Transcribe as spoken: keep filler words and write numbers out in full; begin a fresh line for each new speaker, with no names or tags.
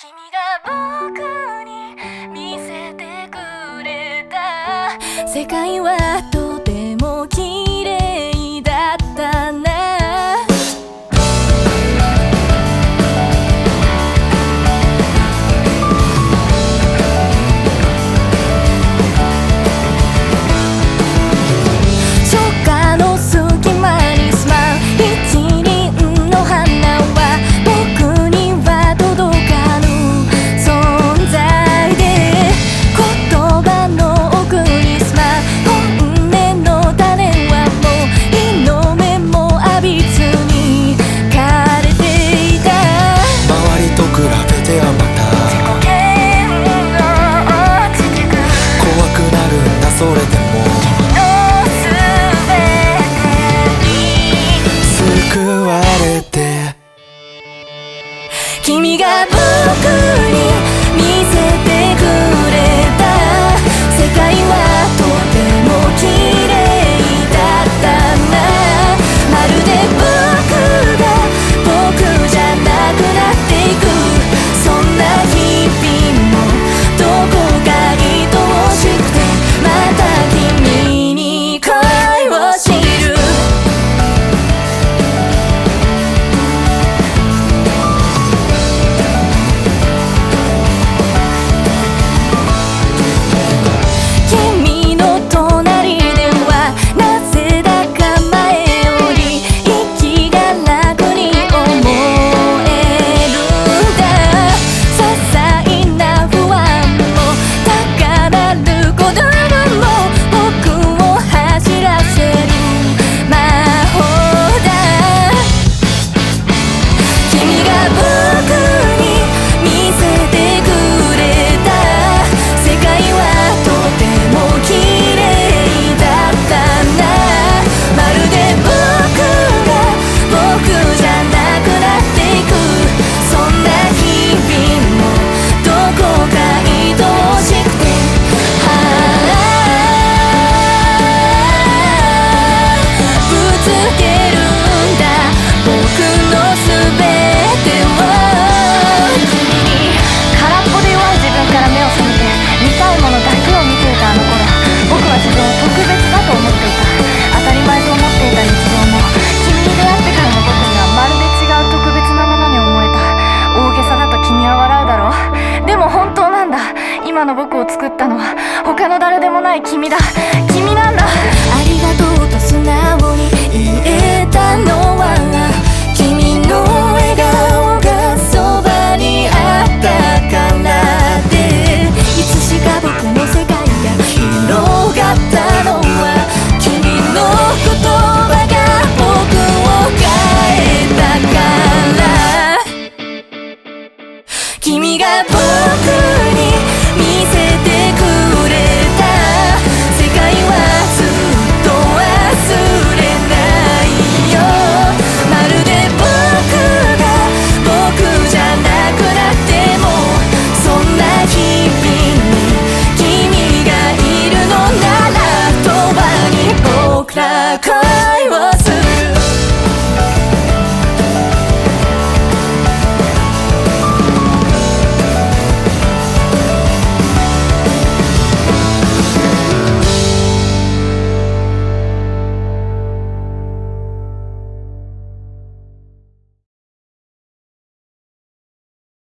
君が僕に見せてくれた世界はとても綺麗だったな。初夏の隙間に住まう一輪の花は僕には届かぬ存在で、言葉の奥に住まう本音の種はもう日の目も浴びずに枯れていた。
周りと比べてはまた
自己嫌悪続く。
怖くなるんだそれでも救われて、
君が僕に見せてくれた世界はとても綺麗だったな。まるで僕が僕じゃなくなっていく、そんな日々もどこか愛おしくて、また君に恋を知る。君の隣ではなぜだか前より息が楽に思えるんだ。些細な不安も高鳴る鼓動も僕を走らせる魔法だ。君が僕に見せてくれた世界はとても綺麗だったな。まるで僕が僕じゃなくなっていく、そんな日々もどこか愛おしくて、はあぶつけるんだ僕のすべてを。君に空っぽで弱い自分から目を覚めて見たいものだけを見ていたあの頃、僕は自分を特別だと思っていた。当たり前と思っていた日常も君に出会ってからの僕にはまるで違う特別なものに思えた。大げさだと君は笑うだろう。でも本当なんだ。今の僕を作ったのは他の誰でもない君だ。君なんだ。ありがとうと素直に言えたのは君の笑顔がそばにあったからで、いつしか僕の世界が広がったのは君の言葉が僕を変えたから。君が僕